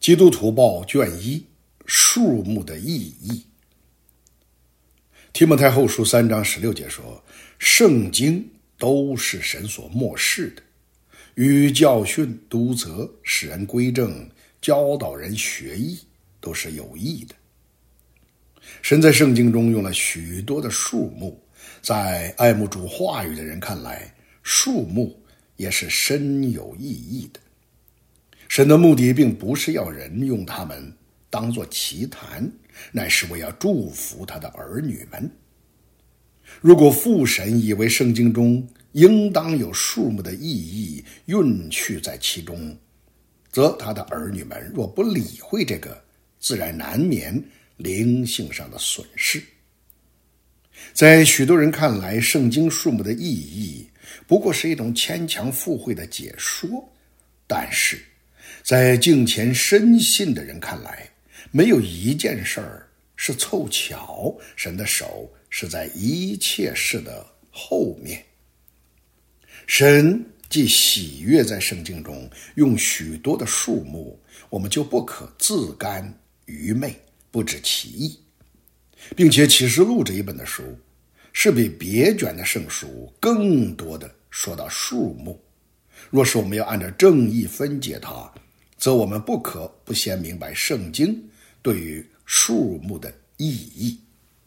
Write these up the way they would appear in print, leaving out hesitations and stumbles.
基督徒报卷1，树木的意义。提摩太后书3章16节说，圣经都是神所默示的，与教训、督责、使人归正、教导人学艺，都是有益的。神在圣经中用了许多的树木，在爱慕主话语的人看来，树木也是深有意义的。神的目的并不是要人用它们当作奇谈，乃是为要祝福他的儿女们。如果父神以为圣经中应当有树木的意义蕴去在其中，则他的儿女们若不理会这个，自然难免灵性上的损失。在许多人看来，圣经树木的意义不过是一种牵强附会的解说，但是在敬虔深信的人看来，没有一件事儿是凑巧，神的手是在一切事的后面。神既喜悦在圣经中用许多的树木，我们就不可自甘愚昧，不知其意。并且启示录这一本的书是比别卷的圣书更多的说到树木，若是我们要按照正义分解它，则我们不可不先明白圣经对于树木的意义。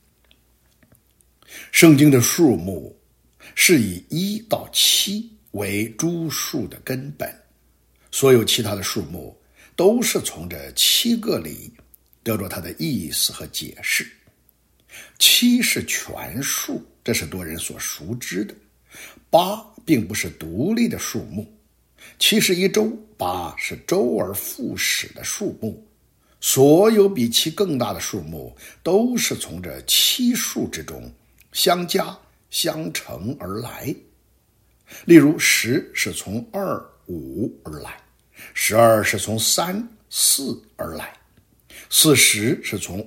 圣经的树木是以1到7为诸树的根本，所有其他的树木都是从这7个里得着它的意思和解释。7是全数，这是多人所熟知的。8并不是独立的树木，7是一周，8是周而复始的树木。所有比7更大的树木都是从这7树之中相加相乘而来。例如10是从2、5而来，12是从3、4而来，40是从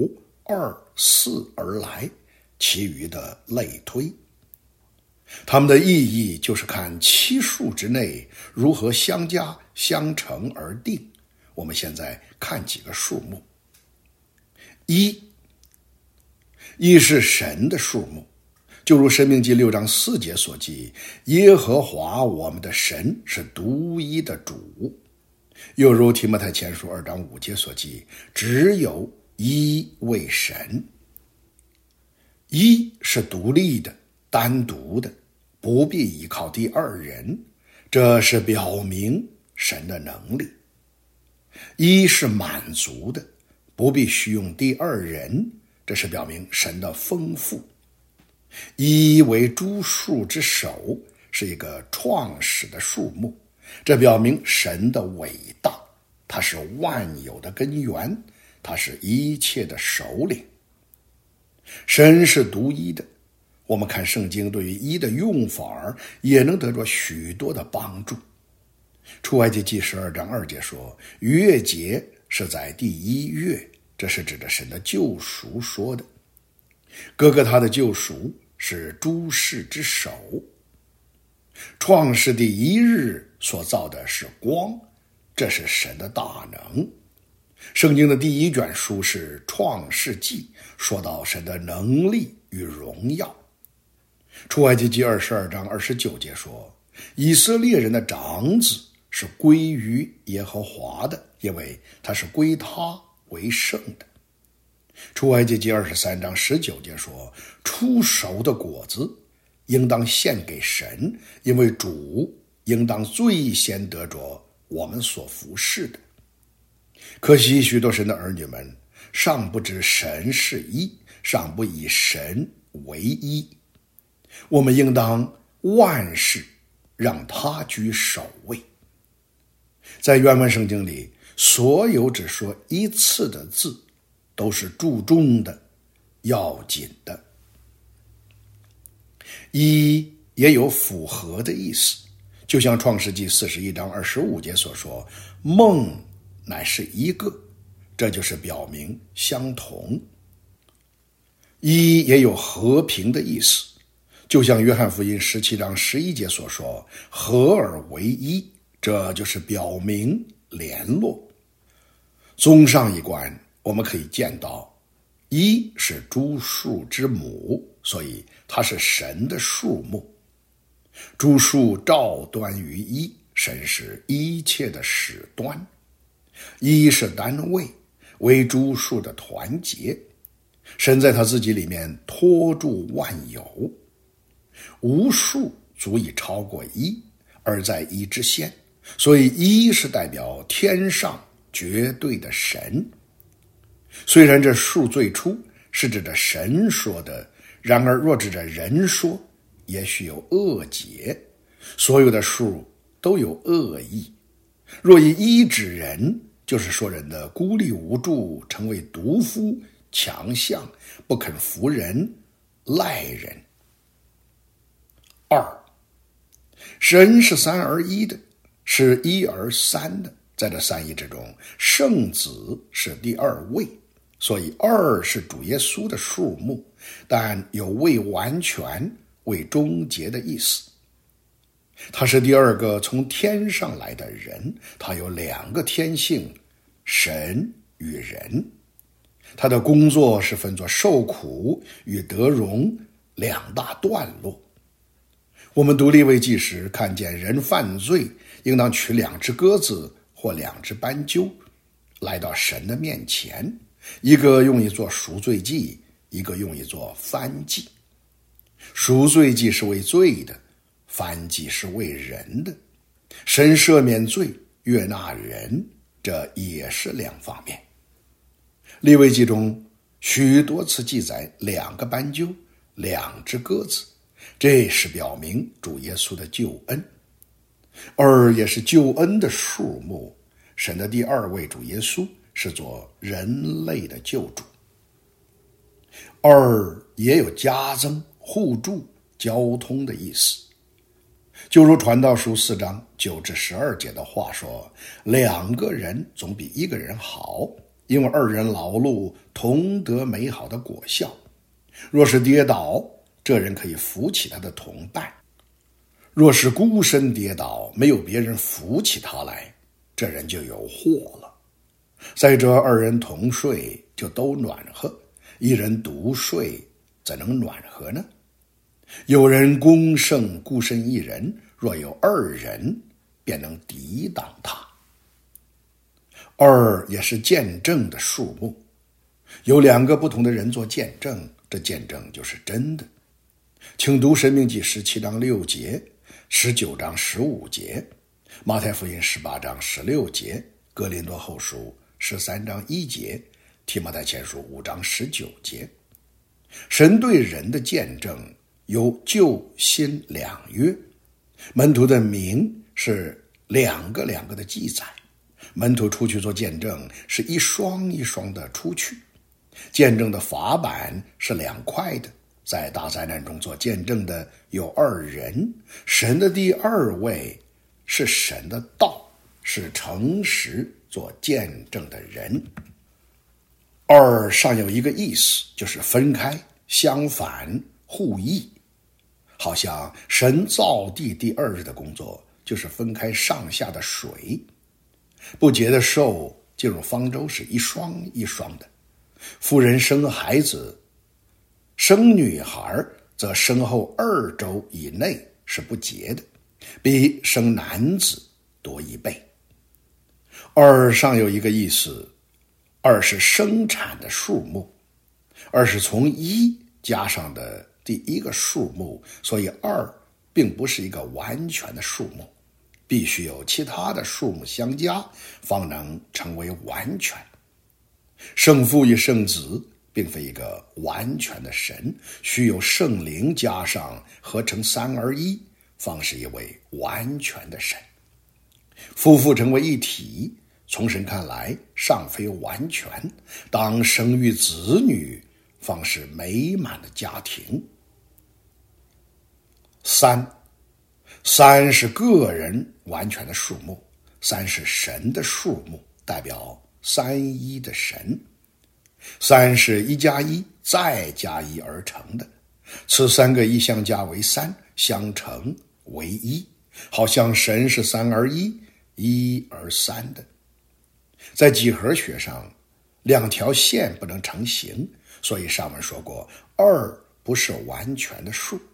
5、2、4而来，其余的类推。它们的意义就是看7树之内如何相加相乘而定。我们现在看几个树木。一是神的树木，就如申命记6章4节所记，耶和华我们的神是独一的主。又如提摩太前书2章5节所记，只有一位神。一是独立的、单独的，不必依靠第二人，这是表明神的能力。一是满足的，不必需用第二人，这是表明神的丰富。一为诸树之首，是一个创始的树木，这表明神的伟大，他是万有的根源，他是一切的首领。神是独一的，我们看圣经对于一的用法也能得着许多的帮助。出埃及记12章2节说，逾越节是在第1月，这是指着神的救赎说的。哥哥他的救赎是诸事之首。创世第1日所造的是光，这是神的大能。圣经的第1卷书是创世纪，说到神的能力与荣耀。出埃及记22章29节说，以色列人的长子是归于耶和华的，因为他是归他为圣的。出埃及记23章19节说，出熟的果子应当献给神，因为主应当最先得着我们所服侍的。可惜许多神的儿女们尚不知神是一，尚不以神为一。我们应当万事让他居首位。在原文圣经里，所有只说一次的字都是注重的、要紧的。一也有符合的意思，就像创世纪41章25节所说，梦乃是一个，这就是表明相同。一也有和平的意思，就像约翰福音17章11节所说，合而为一，这就是表明联络。 综上一观，我们可以见到，一是诸数之母，所以它是神的数目。诸数照端于一，神是一切的始端。一是单位，为诸数的团结。神在他自己里面托住万有，无数足以超过一，而在一之先，所以一是代表天上绝对的神。虽然这数最初是指着神说的，然而若指着人说，也许有恶解。所有的数都有恶意，若以一指人，就是说人的孤立无助，成为独夫、强项，不肯服人、赖人。二，神是三而一的，是一而三的。在这三一之中，圣子是第二位，所以二是主耶稣的数目，但有未完全、未终结的意思。他是第二个从天上来的人，他有两个天性，神与人。他的工作是分作受苦与得荣两大段落。我们读利未记时，看见人犯罪，应当取两只鸽子或两只斑鸠，来到神的面前，一个用以做赎罪祭，一个用以做燔祭。赎罪祭是为罪的，燔祭是为人的。神赦免罪，悦纳人，这也是两方面。利未记中许多次记载两个斑鸠，两只鸽子，这是表明主耶稣的救恩。二也是救恩的数目，神的第二位主耶稣是做人类的救主。二也有加增、互助、交通的意思。就如传道书4章9至12节的话说，两个人总比一个人好，因为二人劳碌同得美好的果效。若是跌倒，这人可以扶起他的同伴；若是孤身跌倒，没有别人扶起他来，这人就有祸了。再者，二人同睡就都暖和，一人独睡怎能暖和呢？有人攻胜孤身一人，若有二人，便能抵挡他。二也是见证的数目，有两个不同的人做见证，这见证就是真的。请读申命记17章6节、19章15节、马太福音18章16节、哥林多后书13章1节、提摩太前书5章19节。神对人的见证有旧新两约，门徒的名是两个的记载，门徒出去做见证是一双一双的出去，见证的法版是2块的。在大灾难中做见证的有二人，神的第二位是神的道，是诚实做见证的人。二尚有一个意思，就是分开、相反、互异。好像神造地第二日的工作就是分开上下的水，不洁的兽进入方舟是一双一双的，妇人生孩子，生女孩则生后2周以内是不洁的，比生男子多1倍。二尚有一个意思，二是生产的数目，二是从一加上的第一个数目，所以二并不是一个完全的数目，必须有其他的数目相加，方能成为完全。圣父与圣子并非一个完全的神，须有圣灵加上，合成3而1，方是一位完全的神。夫妇成为一体，从神看来尚非完全，当生育子女，方是美满的家庭。三是个人完全的数目，三是神的数目，代表三一的神。三是1加1再加1而成的，此3个一相加为3，相乘为1，好像神是3而1，1而3的。 在几何学上，两条线不能成形，所以上文说过2不是完全的数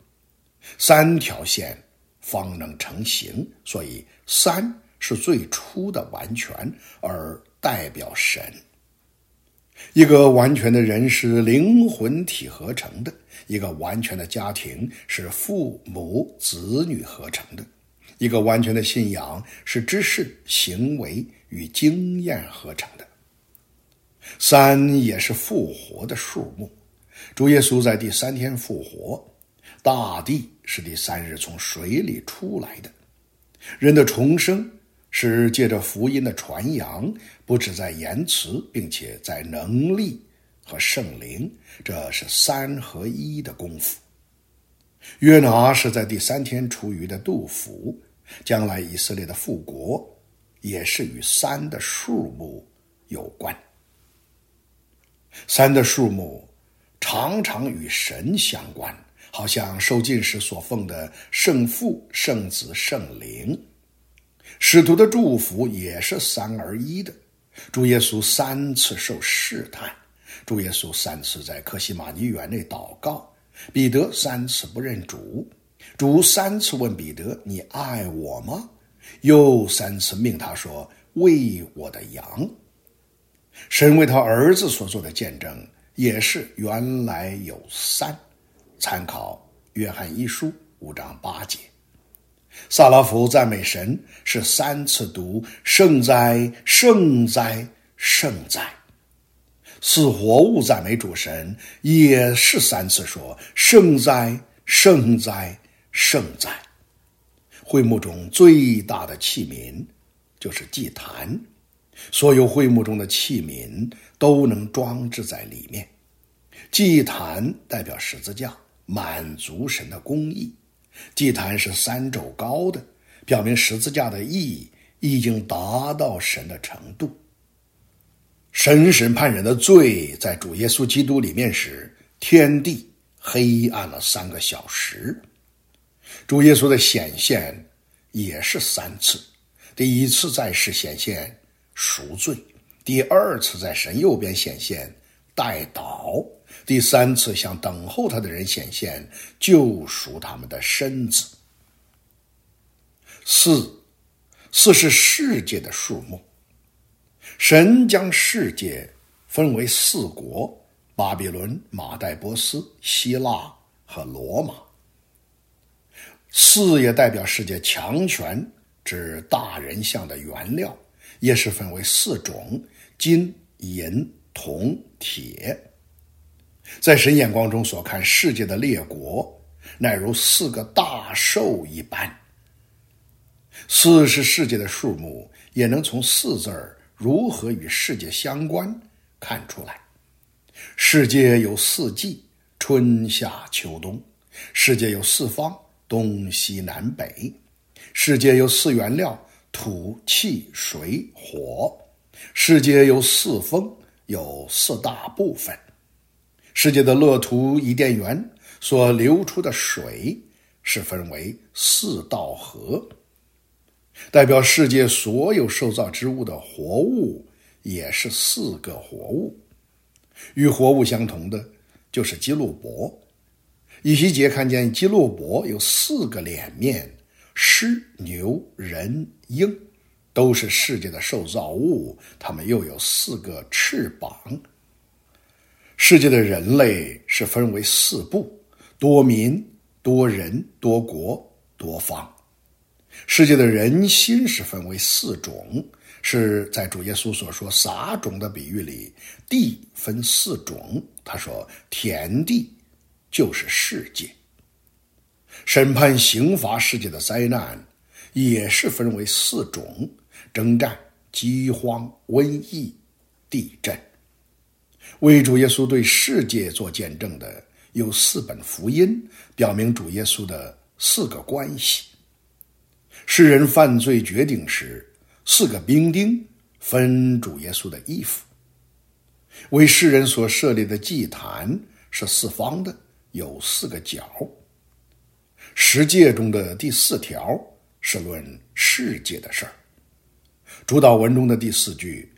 ，3条线方能成形，所以3是最初的完全，而代表神。一个完全的人是灵魂体合成的，一个完全的家庭是父母子女合成的，一个完全的信仰是知识、行为与经验合成的。3也是复活的数目，主耶稣在第3天复活，大地是第3日从水里出来的。人的重生是借着福音的传扬，不只在言辞，并且在能力和圣灵，这是3合1的功夫。约拿是在第3天出鱼的杜甫，将来以色列的复国也是与3的数目有关。3的数目常常与神相关，好像受浸时所奉的圣父、圣子、圣灵。使徒的祝福也是3而1的。主耶稣3次受试探，主耶稣3次在客西马尼园内祷告，彼得3次不认主，主3次问彼得：你爱我吗？又3次命他说：喂我的羊。神为他儿子所做的见证也是原来有3，参考约翰1书5章8节。萨拉弗赞美神是3次读圣哉圣哉圣哉，四活物赞美主神也是3次说圣哉圣哉圣哉。会幕中最大的器皿就是祭坛，所有会幕中的器皿都能装置在里面。祭坛代表十字架，满足神的公义。祭坛是3肘高的，表明十字架的意义已经达到神的程度。神审判人的罪在主耶稣基督里面时，天地黑暗了3个小时。主耶稣的显现也是3次，第1次在世显现赎罪，第2次在神右边显现代祷，第3次向等候他的人显现，救赎他们的身子。4是世界的数目。神将世界分为4国：巴比伦、马代波斯、希腊和罗马。4也代表世界强权，指大人像的原料，也是分为4种：金、银、铜、铁。在神眼光中所看，世界的列国乃如4个大兽一般。4是世界的数目，也能从4字儿如何与世界相关看出来。世界有4季，春夏秋冬；世界有4方，东西南北；世界有4原料，土、气、水、火；世界有4风，有4大部分。世界的乐土伊甸园所流出的水是分为4道河，代表世界所有受造之物的活物也是4个活物。与活物相同的就是基路伯。以西结看见基路伯有4个脸面，狮、牛、人、鹰，都是世界的受造物，它们又有4个翅膀。世界的人类是分为4部：多民、多人、多国、多方。世界的人心是分为4种，是在主耶稣所说撒种的比喻里，地分4种。他说田地就是世界。审判刑罚世界的灾难也是分为4种：征战、饥荒、瘟疫、地震。为主耶稣对世界做见证的有4本福音，表明主耶稣的4个关系。世人犯罪绝顶时，4个兵丁分主耶稣的衣服。为世人所设立的祭坛是4方的，有4个角。十诫中的第4条是论世界的事儿。主祷文中的第4句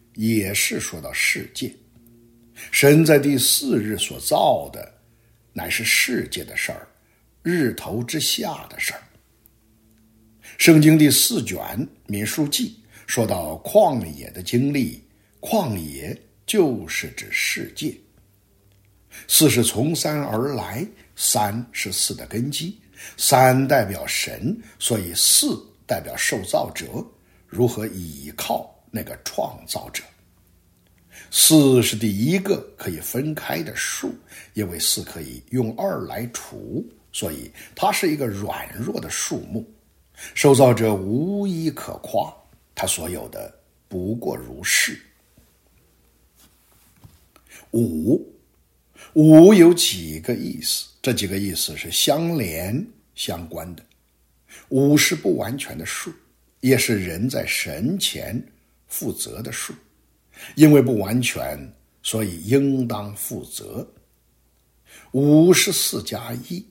也是说到世界。神在第4日所造的，乃是世界的事儿，日头之下的事儿。圣经第4卷民数记说到旷野的经历，旷野就是指世界。4是从3而来，3是4的根基，3代表神，所以4代表受造者如何倚靠那个创造者。4是第一个可以分开的数，因为4可以用2来除，所以它是一个软弱的数目。受造者无一可夸，他所有的不过如是。5有几个意思，这几个意思是相连相关的。5是不完全的数，也是人在神前负责的数，因为不完全，所以应当负责。5是4加1，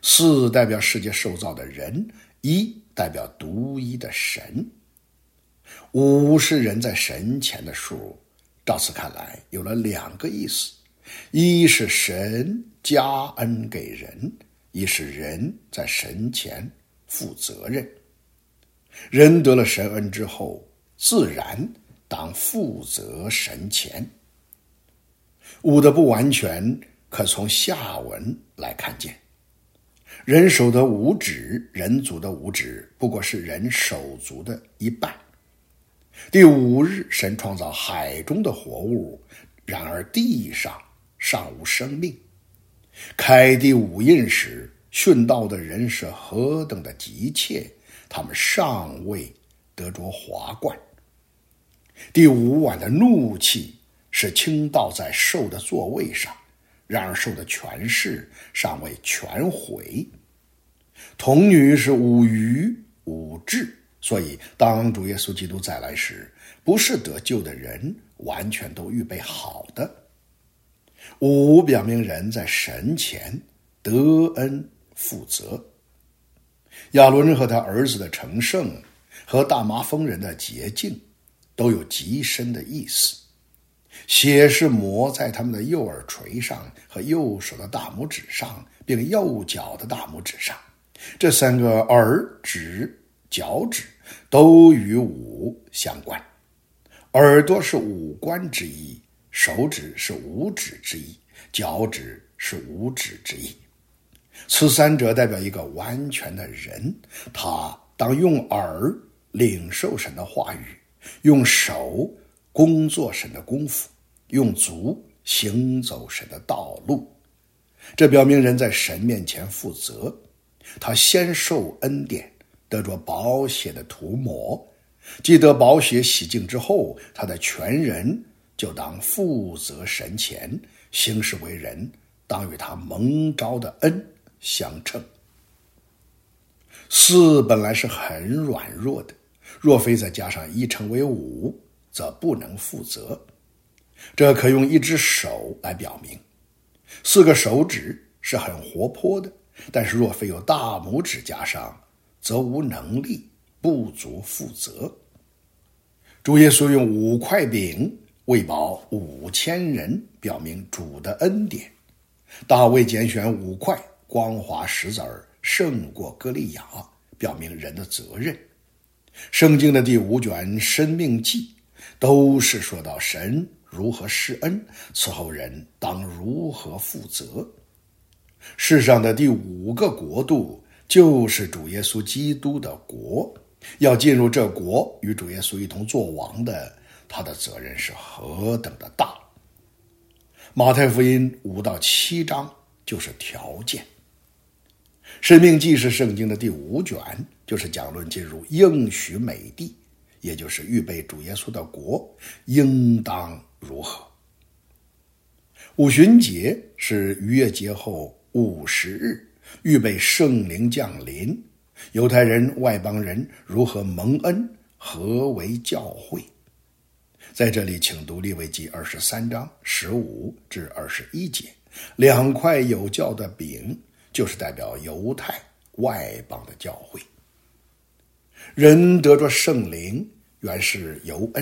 4代表世界受造的人，1代表独一的神。5是人在神前的数，照此看来有了2个意思，一是神加恩给人，一是人在神前负责任。人得了神恩之后，自然当负责神前。5的不完全可从下文来看见。人手的5指，人族的5指不过是人手足的一半。第5日，神创造海中的活物，然而地上尚无生命。开第5印时，殉道的人是何等的急切，他们尚未得着华冠。第5晚的怒气是倾倒在兽的座位上，然而兽的权势尚未全毁。童女是5鱼5痔，所以当主耶稣基督再来时，不是得救的人完全都预备好的。5表明人在神前得恩负责。亚伦和他儿子的成圣和大麻风人的洁净都有极深的意思。血是抹在他们的右耳垂上和右手的大拇指上，并右脚的大拇指上。这3个耳指脚趾都与5相关。耳朵是5官之一，手指是5指之一，脚趾是5指之一。此3者代表一个完全的人，他当用耳领受神的话语，用手工作神的功夫，用足行走神的道路。这表明人在神面前负责，他先受恩典，得着宝血的涂抹，既得宝血洗净之后，他的全人就当负责神前，行事为人当与他蒙召的恩相称。4本来是很软弱的，若非再加上1乘为5，则不能负责。这可用1只手来表明。4个手指是很活泼的，但是若非有大拇指加上，则无能力，不足负责。主耶稣用5块饼喂饱5000人，表明主的恩典。大卫拣选5块光滑石子儿胜过歌利亚，表明人的责任。圣经的第5卷申命记都是说到神如何施恩，此后人当如何负责。世上的第5个国度就是主耶稣基督的国，要进入这国与主耶稣一同作王的，他的责任是何等的大。马太福音5到7章就是条件。申命记是圣经的第5卷，就是讲论进入应许美地，也就是预备主耶稣的国应当如何。五旬节是逾越节后50日，预备圣灵降临，犹太人外邦人如何蒙恩，何为教会。在这里请读利未记23章15至21节，2块有酵的饼就是代表犹太外邦的教会。人得着圣灵原是由恩，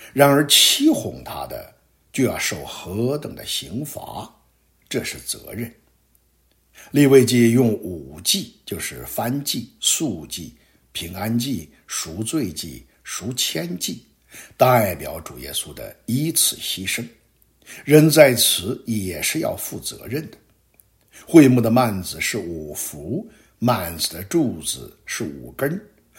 然而欺哄他的就要受何等的刑罚，这是责任。利未记用5祭，就是燔祭、素祭、平安祭、赎罪祭、赎愆祭，代表主耶稣的一次牺牲，人在此也是要负责任的。会幕的幔子是5幅，幔子的柱子是5根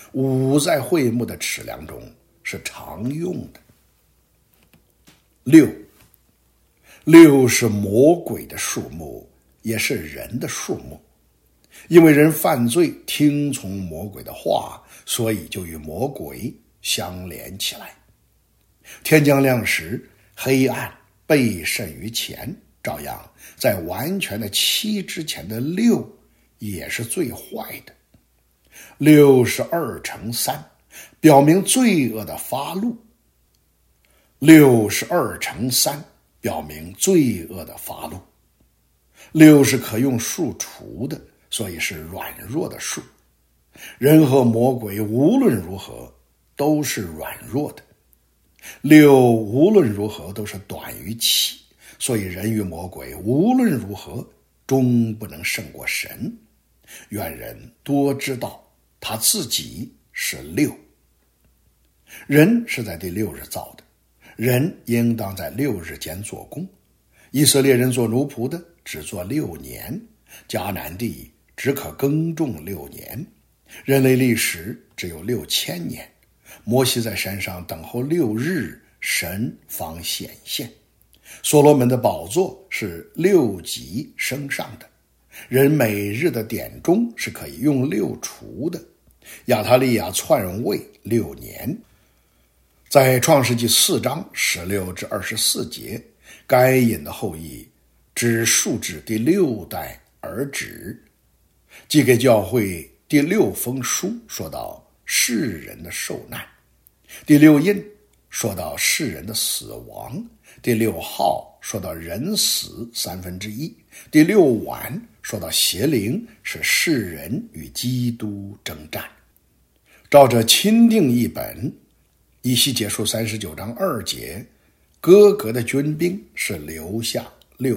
，5在会幕的尺量中是常用的。6是魔鬼的数目，也是人的数目。因为人犯罪，听从魔鬼的话，所以就与魔鬼相连起来。天将亮时，黑暗倍甚于前，照样在完全的7之前的6也是最坏的。6是2乘3，表明罪恶的发怒。6是2乘3，表明罪恶的发怒。6是可用数除的，所以是软弱的数。人和魔鬼无论如何都是软弱的。6无论如何都是短于7，所以人与魔鬼无论如何终不能胜过神。愿人多知道他自己是6。人是在第6日造的，人应当在6日间做工。以色列人做奴仆的只做6年，迦南地只可耕种6年，人类历史只有6000年。摩西在山上等候6日，神方显现。所罗门的宝座是6级升上的，人每日的点钟是可以用6除的。亚他利亚篡位6年。在创世纪4章16至24节，该隐的后裔只数至第6代而止。寄给教会第6封书说到世人的受难，第6印说到世人的死亡，第6号说到人死1/3，第6晚说到邪灵是世人与基督征战。照着钦定一本，以西结书39章2节，哥格的军兵是留下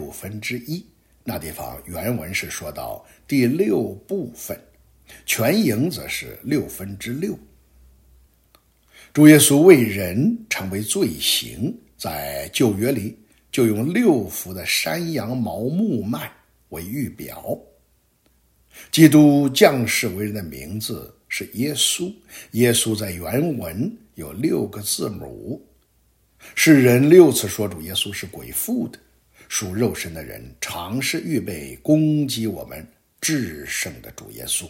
1/6，那地方原文是说到第6部分，全营则是6/6。主耶稣为人成为罪刑，在旧约里就用6幅的山羊毛木幔为预表。基督降世为人的名字是耶稣，耶稣在原文有6个字母。世人6次说主耶稣是鬼附的，属肉身的人常是预备攻击我们至圣的主耶稣。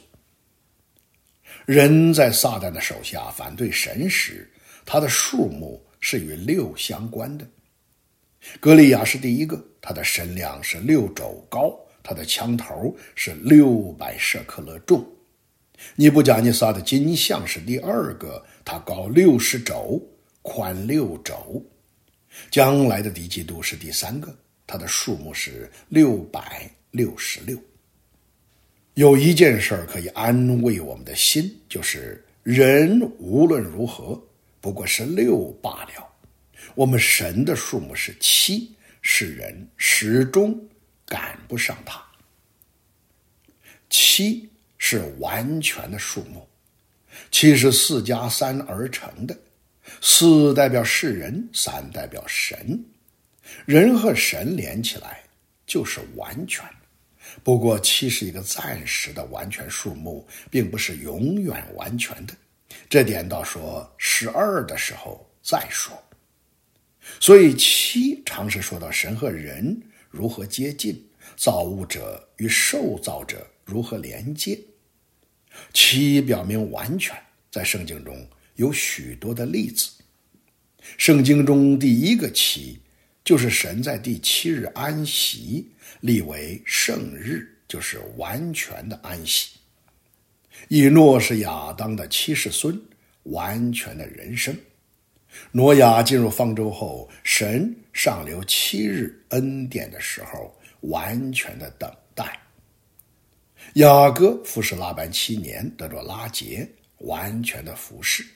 人在撒旦的手下反对神时，他的数目是与6相关的。歌利亚是第一个，他的身量是6肘高，他的枪头是600舍克勒重。尼布甲尼撒的金像是第二个，他高60肘，宽6肘。将来的敌基督是第三个，他的数目是666。有一件事可以安慰我们的心，就是人无论如何不过是6罢了。我们神的数目是7，世人始终赶不上他。7是完全的数目，7是4加3而成的，4代表世人，3代表神。人和神连起来就是完全。不过7是一个暂时的完全数目，并不是永远完全的，这点到说12的时候再说。所以7常是说到神和人如何接近，造物者与受造者如何连接。7表明完全，在圣经中有许多的例子。圣经中第一个7就是神在第7日安息，立为圣日，就是完全的安息。以诺是亚当的7世孙，完全的人生。挪亚进入方舟后，神上留7日恩典的时候，完全的等待。雅各服侍拉班7年，得着拉结，完全的服侍。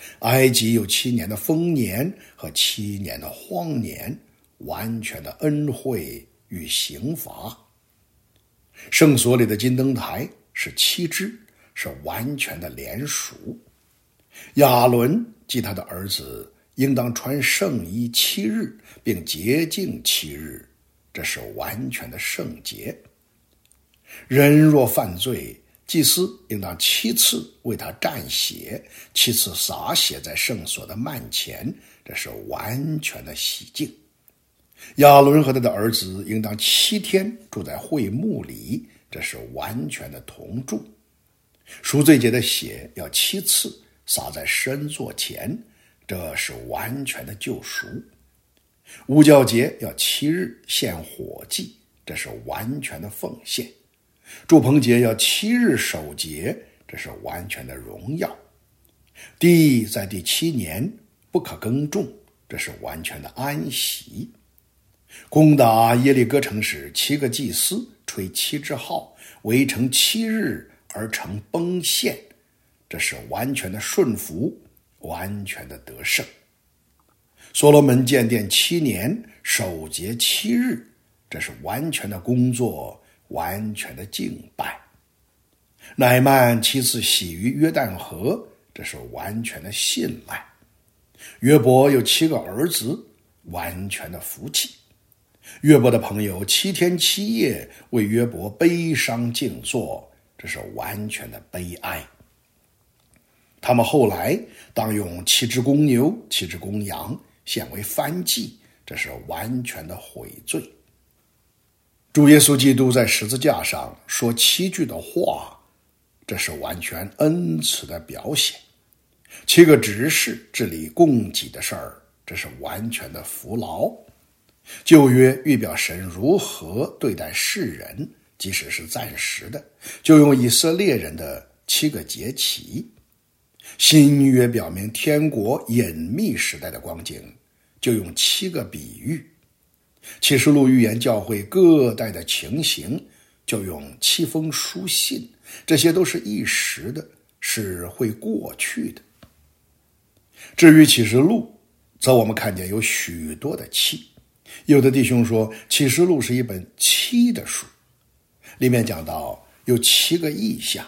埃及有7年的丰年和7年的荒年，完全的恩惠与刑罚。圣所里的金灯台是7只，是完全的连属。亚伦及他的儿子应当穿圣衣7日，并洁净7日，这是完全的圣洁。人若犯罪，祭司应当7次为他蘸血，7次洒血在圣所的幔前，这是完全的洗净。亚伦和他的儿子应当7天住在会幕里，这是完全的同住。赎罪节的血要7次洒在施恩座前，这是完全的救赎。无酵节要7日献火祭，这是完全的奉献。住棚节要7日守节，这是完全的荣耀。地在第7年不可耕种，这是完全的安息。攻打耶利哥城时，7个祭司吹7支号，围城7日而成崩陷，这是完全的顺服，完全的得胜。所罗门建殿7年，守节7日，这是完全的工作，完全的敬拜。乃曼7次洗于约旦河，这是完全的信赖。约伯有7个儿子，完全的福气。约伯的朋友7天7夜为约伯悲伤静坐，这是完全的悲哀。他们后来当用7只公牛7只公羊献为燔祭，这是完全的悔罪。主耶稣基督在十字架上说7句的话，这是完全恩慈的表现。7个执事治理供给的事儿，这是完全的服劳。旧约预表神如何对待世人，即使是暂时的，就用以色列人的7个节期。新约表明天国隐秘时代的光景，就用7个比喻。启示录预言教会各代的情形，就用7封书信，这些都是一时的，是会过去的。至于启示录，则我们看见有许多的7。有的弟兄说启示录是一本7的书，里面讲到有7个意象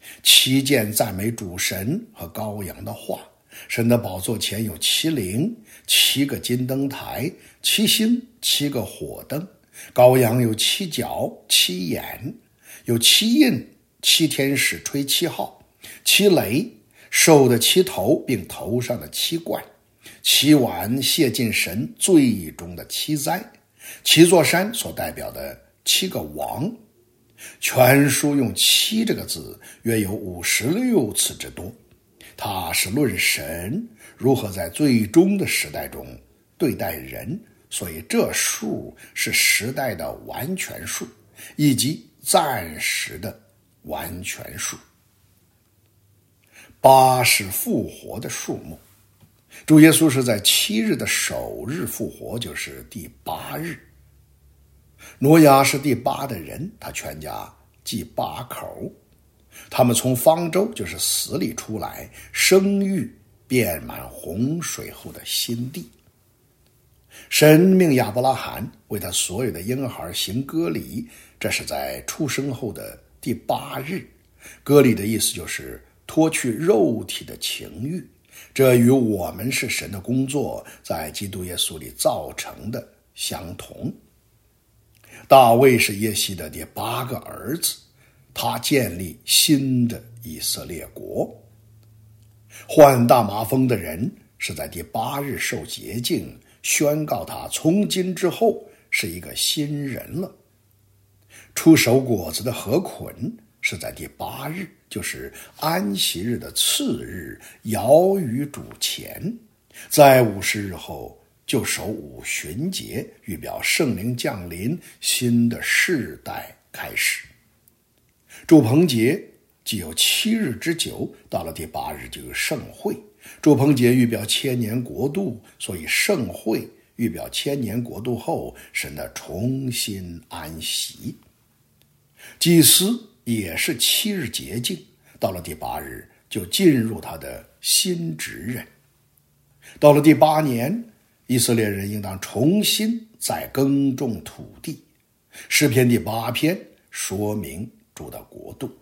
，7件赞美主神和羔羊的话，神的宝座前有7灵，7个金灯台，7星，7个火灯，羔羊有7角7眼，有7印，7天使吹7号，7雷，兽的7头并头上的7冠，7碗卸尽神最终的7灾，7座山所代表的7个王。全书用7这个字约有56次之多，它是论神如何在最终的时代中对待人，所以这数是时代的完全数，以及暂时的完全数。8是复活的数目，主耶稣是在7日的首日复活，就是第8日。挪亚是第8的人，他全家计8口，他们从方舟，就是死里出来，生育遍满洪水后的新地。神命亚伯拉罕为他所有的婴孩行割礼，这是在出生后的第8日。割礼的意思就是脱去肉体的情欲，这与我们是神的工作在基督耶稣里造成的相同。大卫是耶西的第8个儿子，他建立新的以色列国。患大麻风的人是在第8日受洁净，宣告他从今之后是一个新人了。出熟果子的何捆是在第8日，就是安息日的次日，摇于主前，在50日后就守五旬节，预表圣灵降临，新的世代开始。住棚节既有7日之久，到了第8日就有盛会。住棚节预表千年国度，所以盛会预表千年国度后神的重新安息。祭司也是7日洁净，到了第8日就进入他的新职任。到了第8年，以色列人应当重新再耕种土地。诗篇第8篇说明主的国度。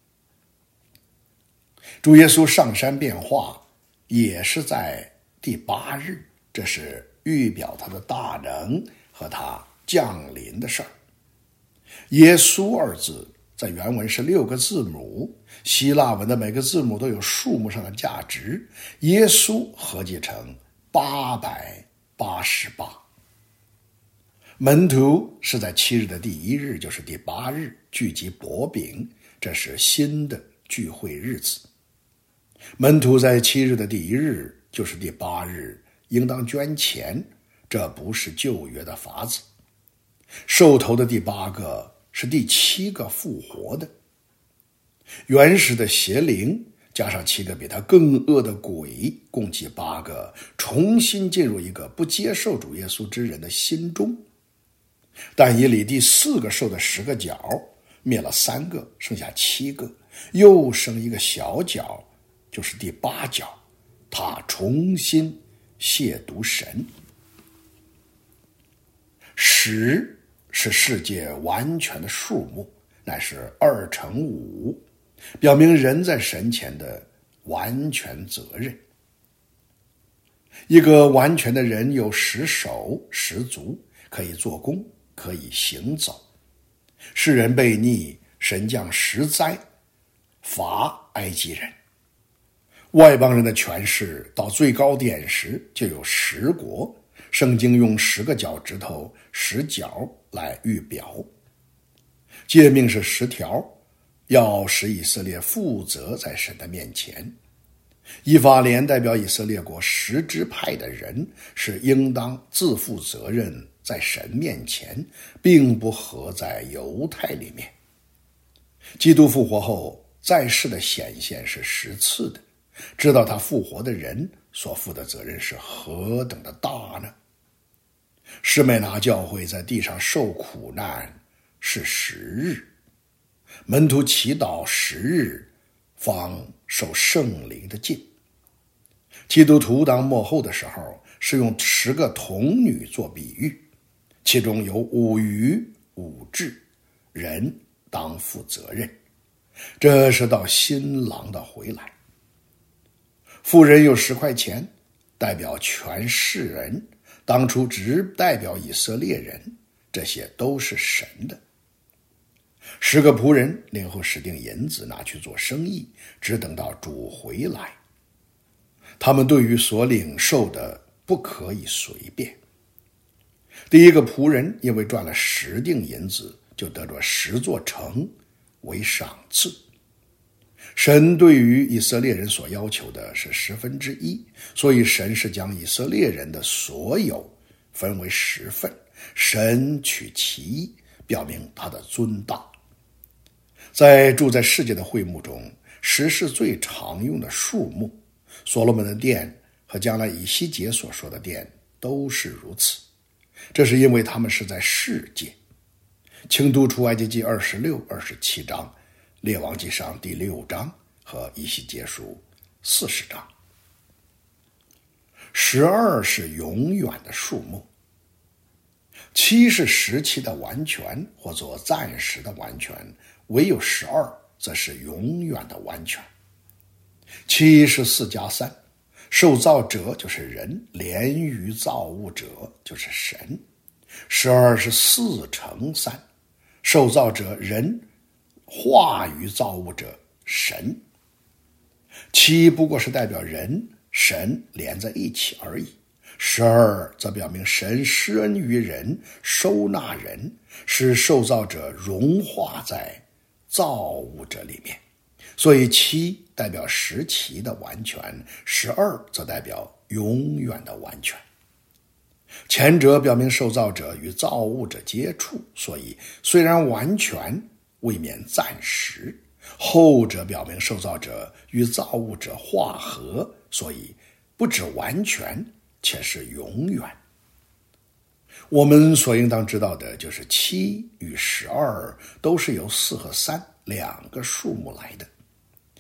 主耶稣上山变化也是在第8日，这是预表他的大能和他降临的事儿。耶稣二字在原文是6个字母，希腊文的每个字母都有数目上的价值，耶稣合计成888。门徒是在7日的第1日，就是第8日聚集薄饼，这是新的聚会日子。门徒在7日的第1日，就是第8日，应当捐钱，这不是旧约的法子。兽头的第8个是第7个复活的。原始的邪灵加上7个比他更恶的鬼，共计8个，重新进入一个不接受主耶稣之人的心中。但以理第4个兽的10个角灭了3个，剩下7个，又生一个小角，就是第8角，他重新亵渎神。10是世界完全的数目，乃是2乘5，表明人在神前的完全责任。一个完全的人有10手10足，可以做工，可以行走。世人悖逆，神降10灾罚埃及人。外邦人的权势到最高点时就有10国，圣经用10个脚趾头10角来预表。诫命是10条，要使以色列负责在神的面前。以法莲代表以色列国10支派的人，是应当自负责任在神面前，并不合在犹太里面。基督复活后在世的显现是10次的，知道他复活的人所负的责任是何等的大呢？士美拿教会在地上受苦难是10日，门徒祈祷10日方受圣灵的浸。基督徒当末后的时候，是用10个童女做比喻，其中有5鱼5痔，人当负责任。这是到新郎的回来。富人有10块钱，代表全世人，当初只代表以色列人，这些都是神的。10个仆人领后使定银子，拿去做生意，只等到主回来。他们对于所领受的不可以随便。第一个仆人因为赚了10锭银子，就得着10座城为赏赐。神对于以色列人所要求的是1/10，所以神是将以色列人的所有分为10份，神取其一，表明他的尊大。在住在世界的会幕中，10是最常用的数目。所罗门的殿和将来以西结所说的殿都是如此，这是因为他们是在世界。请读出埃及记26、27章，列王记上第6章和以西结书40章。12是永远的数目。7是时期的完全，或作暂时的完全，唯有12则是永远的完全。7是4+3，受造者就是人，连于造物者就是神。12是4乘3，受造者人，化于造物者神。7不过是代表人神连在一起而已，12则表明神施恩于人，收纳人，使受造者融化在造物者里面。所以7代表时期的完全，12则代表永远的完全。前者表明受造者与造物者接触，所以虽然完全，未免暂时；后者表明受造者与造物者化合，所以不止完全，且是永远。我们所应当知道的就是7与12都是由4和3两个数目来的。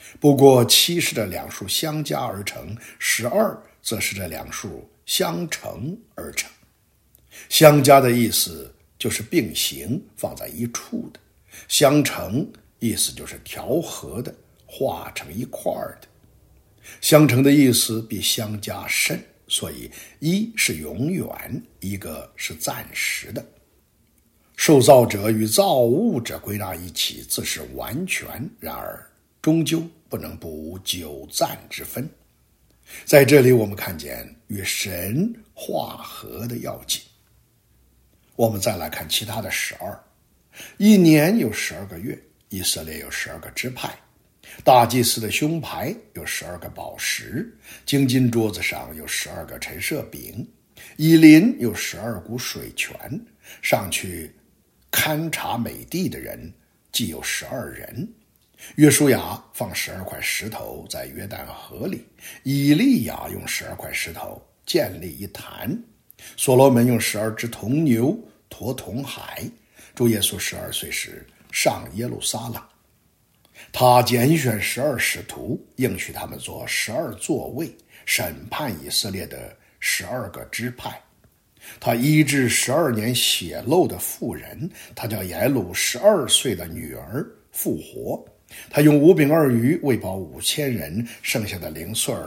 不过7是这两数相加而成，12则是这两数相乘而成。相加的意思就是并行放在一处的，相乘意思就是调和的，化成一块的。相乘的意思比相加深，所以一是永远，一个是暂时的。受造者与造物者归纳一起，自是完全，然而终究不能不无久暂之分。在这里我们看见与神化合的要紧。我们再来看其他的12，一年有12个月，以色列有12个支派，大祭司的胸牌有12个宝石，金金桌子上有12个陈设饼，以琳有12股水泉，上去勘察美地的人既有12人。约书亚放12块石头在约旦河里，以利亚用12块石头建立一坛，所罗门用12只铜牛驮铜海。主耶稣12岁时上耶路撒冷，他拣选12使徒，应许他们做12座位，审判以色列的12个支派。他医治12年血漏的妇人，他叫耶鲁12岁的女儿复活。他用5饼2鱼喂饱5000人，剩下的零碎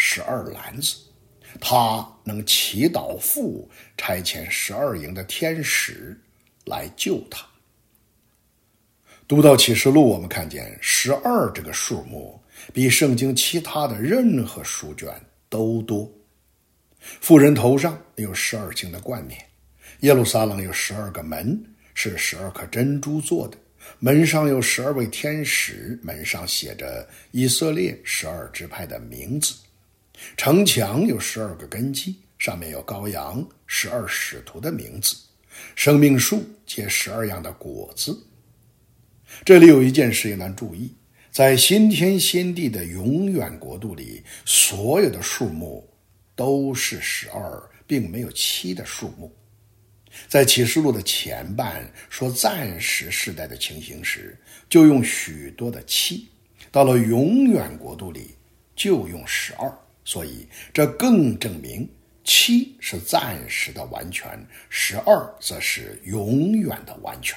12篮子。他能祈祷父差遣12营的天使来救他。读到启示录，我们看见12这个数目比圣经其他的任何书卷都多。妇人头上有12星的冠冕，耶路撒冷有12个门，是12颗珍珠做的，门上有12位天使，门上写着以色列12支派的名字。城墙有12个根基，上面有羔羊12使徒的名字。生命树结12样的果子。这里有一件事应当注意，在新天新地的永远国度里，所有的数目都是12，并没有7的数目。在启示录的前半说暂时世代的情形时，就用许多的7，到了永远国度里就用12，所以这更证明7是暂时的完全，12则是永远的完全。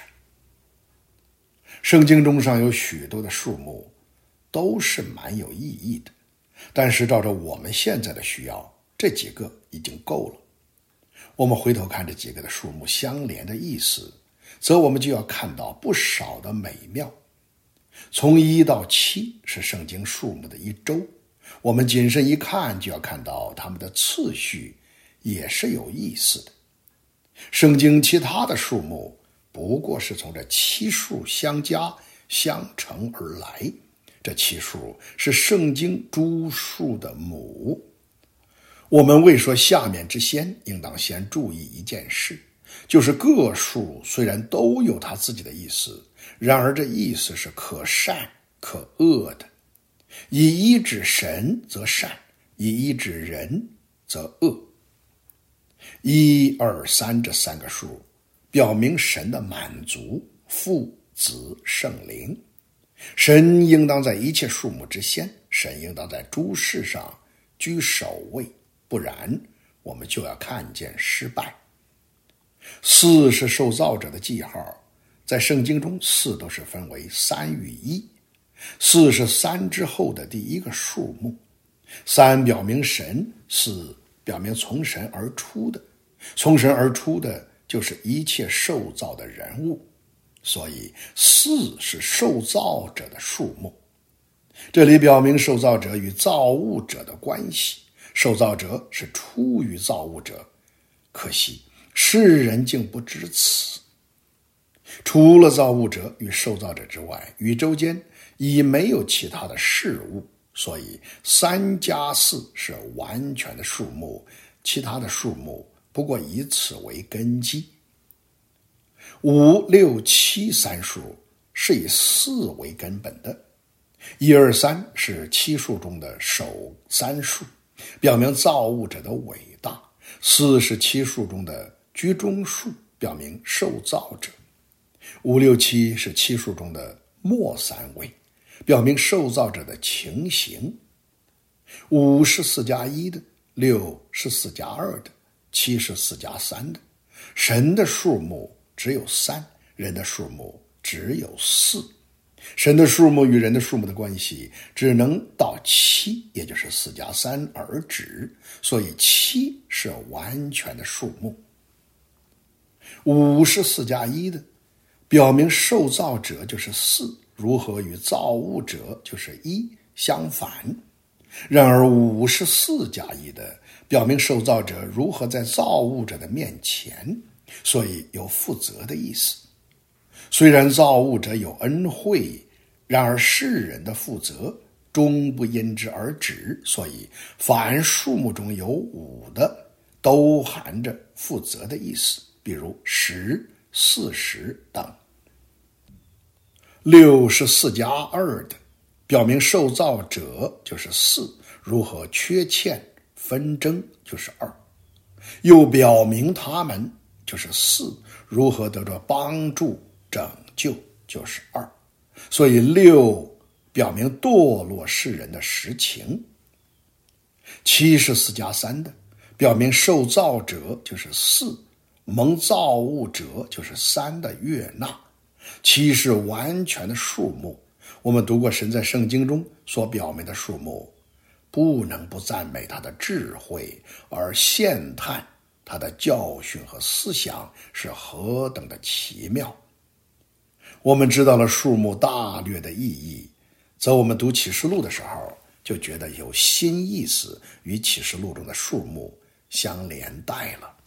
圣经中上有许多的数目都是蛮有意义的，但是照着我们现在的需要，这几个已经够了。我们回头看这几个的数目相连的意思，则我们就要看到不少的美妙。从1到7是圣经数目的一周，我们谨慎一看，就要看到它们的次序也是有意思的。圣经其他的数目不过是从这7数相加相乘而来，这7数是圣经诸数的母。我们未说下面之先，应当先注意一件事，就是各数虽然都有它自己的意思，然而这意思是可善可恶的。以1指神则善，以1指人则恶。1、2、3这3个数表明神的满足，父、子、圣灵。神应当在一切数目之先，神应当在诸事上居首位，不然我们就要看见失败。4是受造者的记号，在圣经中4都是分为3与1。4是3之后的第一个数目，3表明神，4表明从神而出的，从神而出的就是一切受造的人物，所以4是受造者的数目。这里表明受造者与造物者的关系，受造者是出于造物者，可惜世人竟不知此。除了造物者与受造者之外，宇宙间已没有其他的事物，所以3加4是完全的数目，其他的数目不过以此为根基。5、6、7三数是以4为根本的。1、2、3是7数中的首3数，表明造物者的伟大。4是7数中的居中数，表明受造者。5、6、7是7数中的末3位， 表明受造者的情形。5是4加1的，6是4加2的，7是4加3的。神的数目只有3，人的数目只有4。神的数目与人的数目的关系只能到7，也就是4加3而止，所以7是完全的数目。5是4加1的，表明受造者就是4，如何与造物者就是1相反。然而5是4加1的，表明受造者如何在造物者的面前，所以有负责的意思。虽然造物者有恩惠，然而世人的负责终不因之而止，所以凡数目中有5的都含着负责的意思，比如10、40等。6是4加2的，表明受造者就是4，如何缺欠纷争就是2，又表明他们就是4，如何得着帮助拯救就是2。所以6表明堕落世人的实情。7是4加3的，表明受造者就是4，蒙造物者就是3的悦纳。7是完全的数目，我们读过神在圣经中所表明的数目，不能不赞美他的智慧，而羡叹他的教训和思想是何等的奇妙。我们知道了数目大略的意义，则我们读启示录的时候就觉得有新意思与启示录中的数目相连带了。